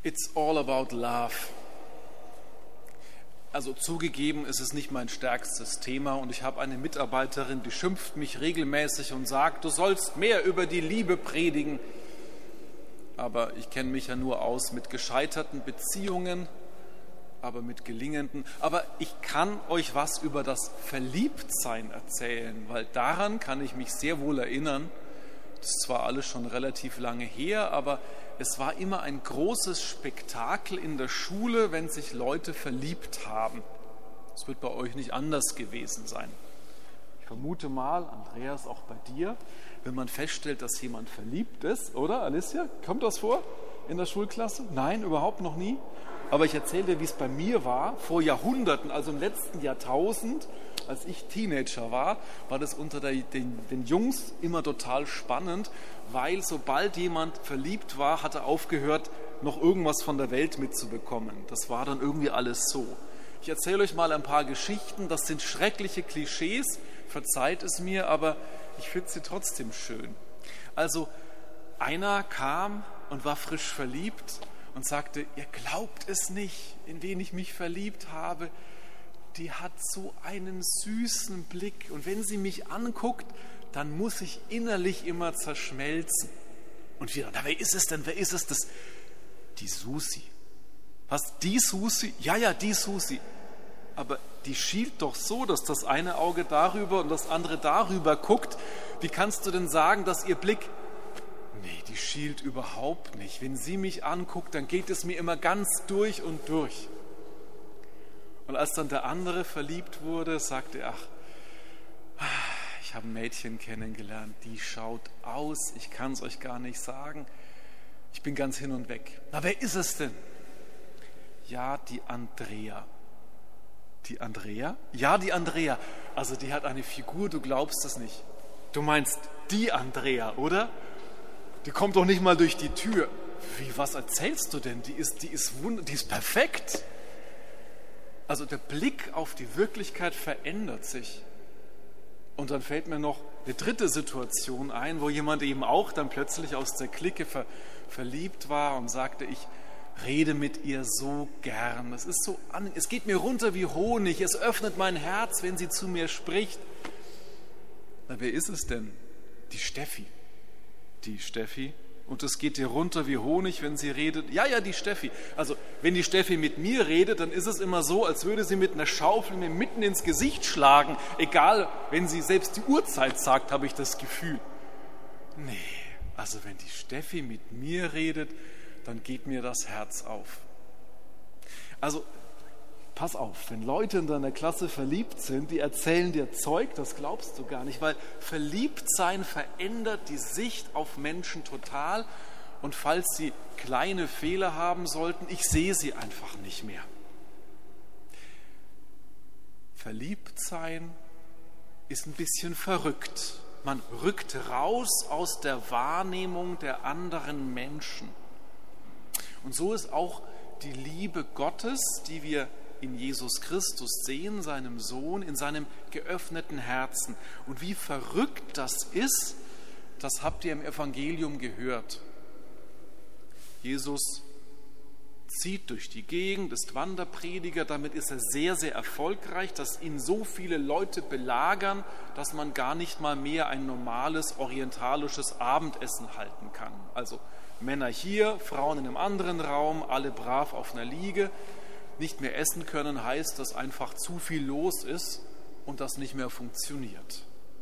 It's all about love. Also zugegeben, ist es nicht mein stärkstes Thema und ich habe eine Mitarbeiterin, die schimpft mich regelmäßig und sagt, du sollst mehr über die Liebe predigen. Aber ich kenne mich ja nur aus mit gescheiterten Beziehungen, aber mit gelingenden. Aber ich kann euch was über das Verliebtsein erzählen, weil daran kann ich mich sehr wohl erinnern. Das ist zwar alles schon relativ lange her, aber es war immer ein großes Spektakel in der Schule, wenn sich Leute verliebt haben. Das wird bei euch nicht anders gewesen sein. Ich vermute mal, Andreas, auch bei dir, wenn man feststellt, dass jemand verliebt ist, oder Alicia? Kommt das vor in der Schulklasse? Nein, überhaupt noch nie. Aber ich erzähle dir, wie es bei mir war, vor Jahrhunderten, also im letzten Jahrtausend, als ich Teenager war das unter den Jungs immer total spannend, weil sobald jemand verliebt war, hat er aufgehört, noch irgendwas von der Welt mitzubekommen. Das war dann irgendwie alles so. Ich erzähle euch mal ein paar Geschichten, das sind schreckliche Klischees, verzeiht es mir, aber ich finde sie trotzdem schön. Also einer kam und war frisch verliebt und sagte, ihr glaubt es nicht, in wen ich mich verliebt habe. Die hat so einen süßen Blick und wenn sie mich anguckt, dann muss ich innerlich immer zerschmelzen. Und wieder, na, wer ist es denn, wer ist es? Das? Die Susi. Was, die Susi? Ja, die Susi. Aber die schielt doch so, dass das eine Auge darüber und das andere darüber guckt. Wie kannst du denn sagen, dass ihr Blick... Nee, die schielt überhaupt nicht. Wenn sie mich anguckt, dann geht es mir immer ganz durch und durch. Und als dann der andere verliebt wurde, sagte er, ach, ich habe ein Mädchen kennengelernt, die schaut aus, ich kann es euch gar nicht sagen. Ich bin ganz hin und weg. Na, wer ist es denn? Ja, die Andrea. Die Andrea? Ja, die Andrea. Also die hat eine Figur, du glaubst es nicht. Du meinst die Andrea, oder? Die kommt doch nicht mal durch die Tür. Wie, was erzählst du denn? Die ist perfekt. Also der Blick auf die Wirklichkeit verändert sich. Und dann fällt mir noch eine dritte Situation ein, wo jemand eben auch dann plötzlich aus der Clique verliebt war und sagte, ich rede mit ihr so gern. Es geht mir runter wie Honig, es öffnet mein Herz, wenn sie zu mir spricht. Na, wer ist es denn? Die Steffi. Die Steffi. Und es geht dir runter wie Honig, wenn sie redet. Ja, die Steffi. Also, wenn die Steffi mit mir redet, dann ist es immer so, als würde sie mit einer Schaufel mir mitten ins Gesicht schlagen. Egal, wenn sie selbst die Uhrzeit sagt, habe ich das Gefühl. Nee, also wenn die Steffi mit mir redet, dann geht mir das Herz auf. Also, pass auf, wenn Leute in deiner Klasse verliebt sind, die erzählen dir Zeug, das glaubst du gar nicht, weil Verliebtsein verändert die Sicht auf Menschen total und falls sie kleine Fehler haben sollten, ich sehe sie einfach nicht mehr. Verliebtsein ist ein bisschen verrückt. Man rückt raus aus der Wahrnehmung der anderen Menschen. Und so ist auch die Liebe Gottes, die wir in Jesus Christus sehen, seinem Sohn, in seinem geöffneten Herzen. Und wie verrückt das ist, das habt ihr im Evangelium gehört. Jesus zieht durch die Gegend, ist Wanderprediger, damit ist er sehr, sehr erfolgreich, dass ihn so viele Leute belagern, dass man gar nicht mal mehr ein normales orientalisches Abendessen halten kann. Also Männer hier, Frauen in einem anderen Raum, alle brav auf einer Liege. Nicht mehr essen können heißt, dass einfach zu viel los ist und das nicht mehr funktioniert.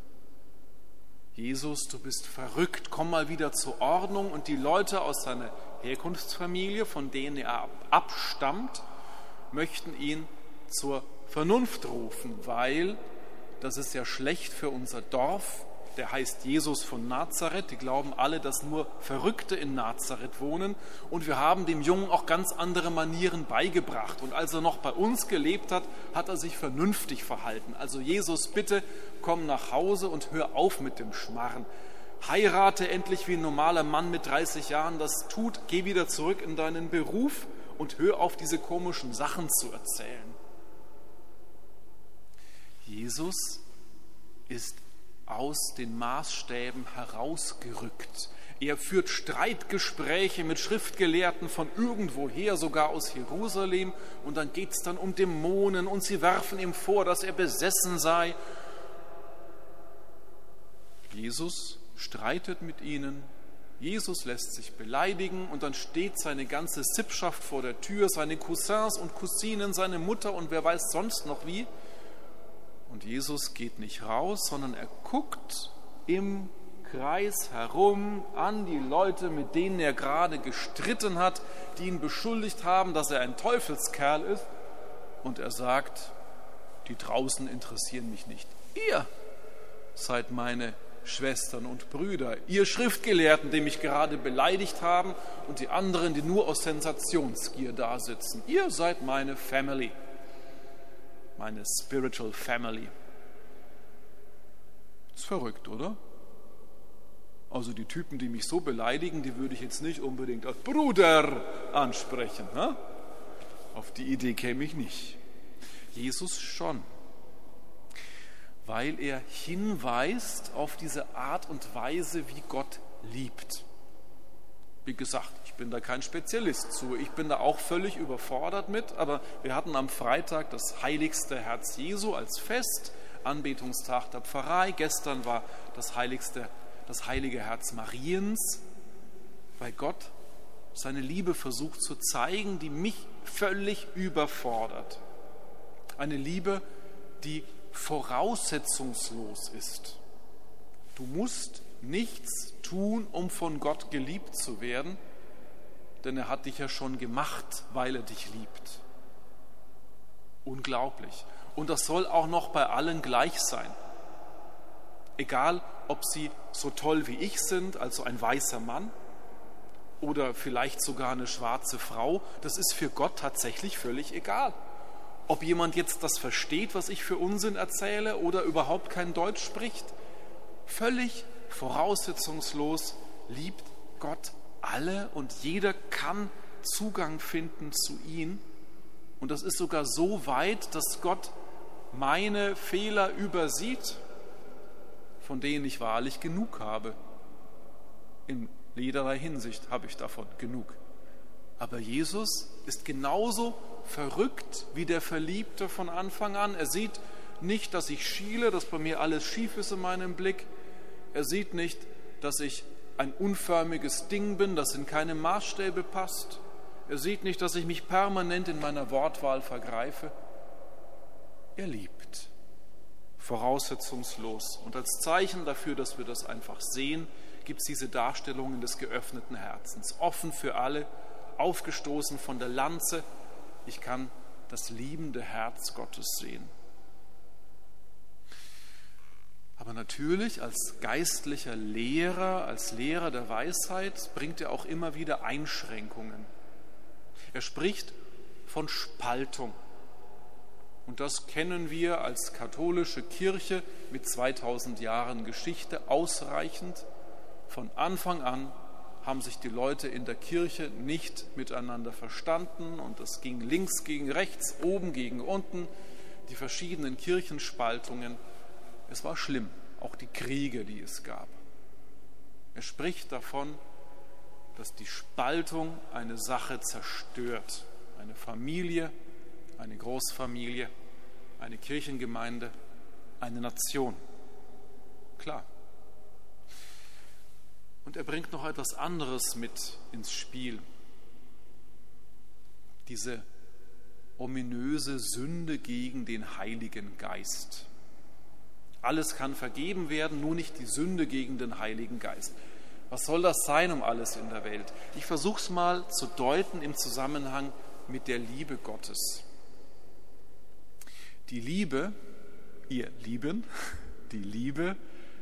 Jesus, du bist verrückt, komm mal wieder zur Ordnung. Und die Leute aus seiner Herkunftsfamilie, von denen er abstammt, möchten ihn zur Vernunft rufen, weil das ist ja schlecht für unser Dorf. Der heißt Jesus von Nazareth. Die glauben alle, dass nur Verrückte in Nazareth wohnen. Und wir haben dem Jungen auch ganz andere Manieren beigebracht. Und als er noch bei uns gelebt hat, hat er sich vernünftig verhalten. Also Jesus, bitte komm nach Hause und hör auf mit dem Schmarren. Heirate endlich wie ein normaler Mann mit 30 Jahren das tut. Geh wieder zurück in deinen Beruf und hör auf, diese komischen Sachen zu erzählen. Jesus ist aus den Maßstäben herausgerückt. Er führt Streitgespräche mit Schriftgelehrten von irgendwoher, sogar aus Jerusalem. Und dann geht es dann um Dämonen und sie werfen ihm vor, dass er besessen sei. Jesus streitet mit ihnen. Jesus lässt sich beleidigen und dann steht seine ganze Sippschaft vor der Tür, seine Cousins und Cousinen, seine Mutter und wer weiß sonst noch wie. Und Jesus geht nicht raus, sondern er guckt im Kreis herum an die Leute, mit denen er gerade gestritten hat, die ihn beschuldigt haben, dass er ein Teufelskerl ist. Und er sagt, die draußen interessieren mich nicht. Ihr seid meine Schwestern und Brüder, ihr Schriftgelehrten, die mich gerade beleidigt haben und die anderen, die nur aus Sensationsgier da sitzen. Ihr seid meine Family, meine Spiritual Family. Ist verrückt, oder? Also die Typen, die mich so beleidigen, die würde ich jetzt nicht unbedingt als Bruder ansprechen. Ne? Auf die Idee käme ich nicht. Jesus schon. Weil er hinweist auf diese Art und Weise, wie Gott liebt. Wie gesagt, ich bin da kein Spezialist zu. Ich bin da auch völlig überfordert mit, aber wir hatten am Freitag das heiligste Herz Jesu als Fest, Anbetungstag der Pfarrei. Gestern war das heilige Herz Mariens, weil Gott seine Liebe versucht zu zeigen, die mich völlig überfordert. Eine Liebe, die voraussetzungslos ist. Du musst nichts tun, um von Gott geliebt zu werden, denn er hat dich ja schon gemacht, weil er dich liebt. Unglaublich. Und das soll auch noch bei allen gleich sein. Egal, ob sie so toll wie ich sind, also ein weißer Mann, oder vielleicht sogar eine schwarze Frau, das ist für Gott tatsächlich völlig egal. Ob jemand jetzt das versteht, was ich für Unsinn erzähle, oder überhaupt kein Deutsch spricht, völlig voraussetzungslos liebt Gott alle und jeder kann Zugang finden zu ihm. Und das ist sogar so weit, dass Gott meine Fehler übersieht, von denen ich wahrlich genug habe. In jederlei Hinsicht habe ich davon genug. Aber Jesus ist genauso verrückt wie der Verliebte von Anfang an. Er sieht nicht, dass ich schiele, dass bei mir alles schief ist in meinem Blick. Er sieht nicht, dass ich ein unförmiges Ding bin, das in keine Maßstäbe passt. Er sieht nicht, dass ich mich permanent in meiner Wortwahl vergreife. Er liebt, voraussetzungslos. Und als Zeichen dafür, dass wir das einfach sehen, gibt es diese Darstellungen des geöffneten Herzens. Offen für alle, aufgestoßen von der Lanze. Ich kann das liebende Herz Gottes sehen. Aber natürlich als geistlicher Lehrer, als Lehrer der Weisheit, bringt er auch immer wieder Einschränkungen. Er spricht von Spaltung. Und das kennen wir als katholische Kirche mit 2000 Jahren Geschichte ausreichend. Von Anfang an haben sich die Leute in der Kirche nicht miteinander verstanden und es ging links gegen rechts, oben gegen unten, die verschiedenen Kirchenspaltungen. Es war schlimm, auch die Kriege, die es gab. Er spricht davon, dass die Spaltung eine Sache zerstört. Eine Familie, eine Großfamilie, eine Kirchengemeinde, eine Nation. Klar. Und er bringt noch etwas anderes mit ins Spiel. Diese ominöse Sünde gegen den Heiligen Geist. Alles kann vergeben werden, nur nicht die Sünde gegen den Heiligen Geist. Was soll das sein um alles in der Welt? Ich versuche es mal zu deuten im Zusammenhang mit der Liebe Gottes. Die Liebe, ihr Lieben, die Liebe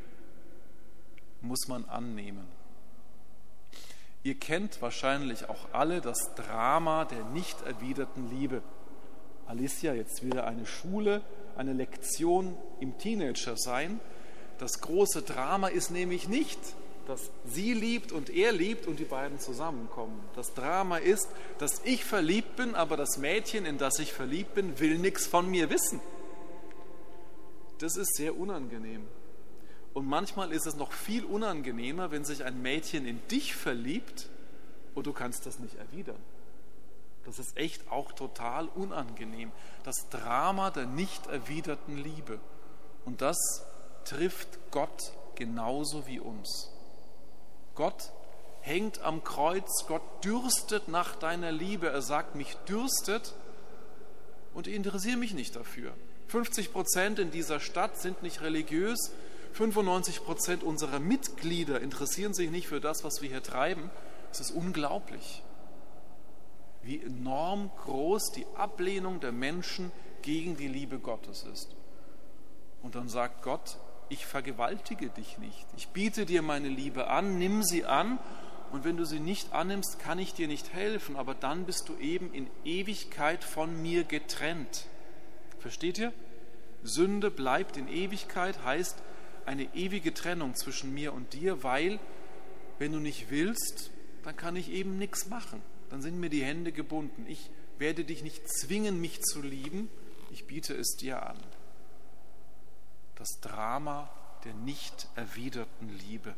muss man annehmen. Ihr kennt wahrscheinlich auch alle das Drama der nicht erwiderten Liebe. Alicia, jetzt wieder eine Schule, eine Lektion im Teenager-Sein. Das große Drama ist nämlich nicht, dass sie liebt und er liebt und die beiden zusammenkommen. Das Drama ist, dass ich verliebt bin, aber das Mädchen, in das ich verliebt bin, will nichts von mir wissen. Das ist sehr unangenehm. Und manchmal ist es noch viel unangenehmer, wenn sich ein Mädchen in dich verliebt und du kannst das nicht erwidern. Das ist echt auch total unangenehm. Das Drama der nicht erwiderten Liebe. Und das trifft Gott genauso wie uns. Gott hängt am Kreuz, Gott dürstet nach deiner Liebe. Er sagt, mich dürstet und ich interessiere mich nicht dafür. 50% in dieser Stadt sind nicht religiös, 95% unserer Mitglieder interessieren sich nicht für das, was wir hier treiben. Es ist unglaublich, wie enorm groß die Ablehnung der Menschen gegen die Liebe Gottes ist. Und dann sagt Gott, ich vergewaltige dich nicht. Ich biete dir meine Liebe an, nimm sie an. Und wenn du sie nicht annimmst, kann ich dir nicht helfen. Aber dann bist du eben in Ewigkeit von mir getrennt. Versteht ihr? Sünde bleibt in Ewigkeit, heißt eine ewige Trennung zwischen mir und dir, weil, wenn du nicht willst, dann kann ich eben nichts machen. Dann sind mir die Hände gebunden. Ich werde dich nicht zwingen, mich zu lieben. Ich biete es dir an. Das Drama der nicht erwiderten Liebe.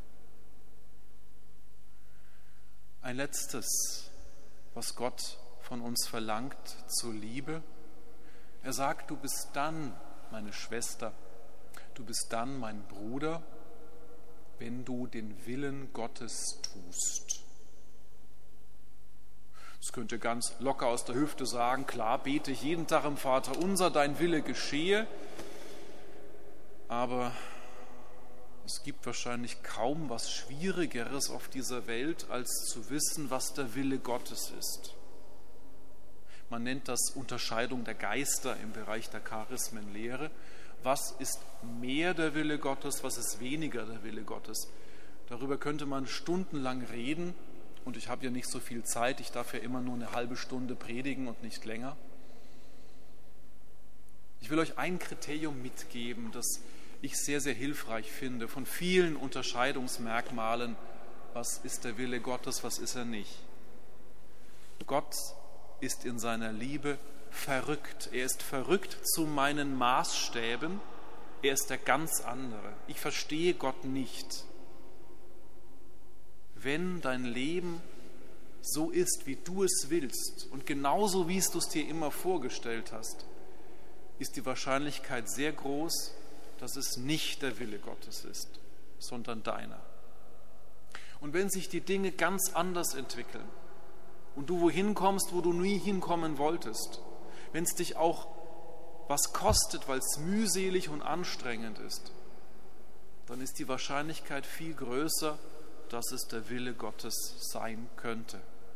Ein letztes, was Gott von uns verlangt zur Liebe. Er sagt, du bist dann meine Schwester, du bist dann mein Bruder, wenn du den Willen Gottes tust. Das könnt ihr ganz locker aus der Hüfte sagen, klar bete ich jeden Tag im Vater unser, dein Wille geschehe, aber es gibt wahrscheinlich kaum was Schwierigeres auf dieser Welt, als zu wissen, was der Wille Gottes ist. Man nennt das Unterscheidung der Geister im Bereich der Charismenlehre. Was ist mehr der Wille Gottes, was ist weniger der Wille Gottes? Darüber könnte man stundenlang reden und ich habe ja nicht so viel Zeit, ich darf ja immer nur eine halbe Stunde predigen und nicht länger. Ich will euch ein Kriterium mitgeben, das ich sehr, sehr hilfreich finde, von vielen Unterscheidungsmerkmalen, was ist der Wille Gottes, was ist er nicht. Gott ist in seiner Liebe verrückt. Er ist verrückt zu meinen Maßstäben. Er ist der ganz andere. Ich verstehe Gott nicht. Wenn dein Leben so ist, wie du es willst und genauso, wie du es dir immer vorgestellt hast, ist die Wahrscheinlichkeit sehr groß, dass es nicht der Wille Gottes ist, sondern deiner. Und wenn sich die Dinge ganz anders entwickeln und du wohin kommst, wo du nie hinkommen wolltest, wenn es dich auch was kostet, weil es mühselig und anstrengend ist, dann ist die Wahrscheinlichkeit viel größer, dass es der Wille Gottes sein könnte.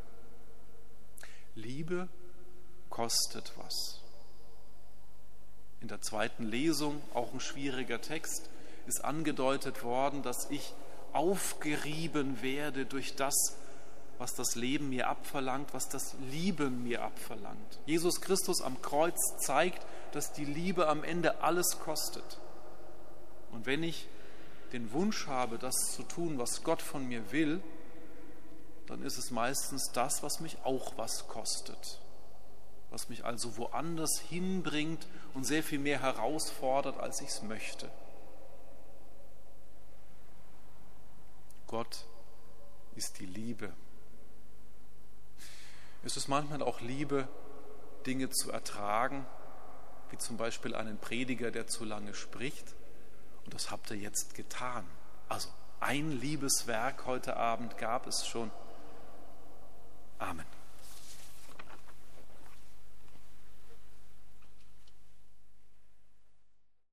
Liebe kostet was. In der zweiten Lesung, auch ein schwieriger Text, ist angedeutet worden, dass ich aufgerieben werde durch das, was das Leben mir abverlangt, was das Lieben mir abverlangt. Jesus Christus am Kreuz zeigt, dass die Liebe am Ende alles kostet. Und wenn ich den Wunsch habe, das zu tun, was Gott von mir will, dann ist es meistens das, was mich auch was kostet. Was mich also woanders hinbringt und sehr viel mehr herausfordert, als ich es möchte. Gott ist die Liebe. Es ist manchmal auch Liebe, Dinge zu ertragen, wie zum Beispiel einen Prediger, der zu lange spricht. Und das habt ihr jetzt getan. Also ein Liebeswerk heute Abend gab es schon. Amen.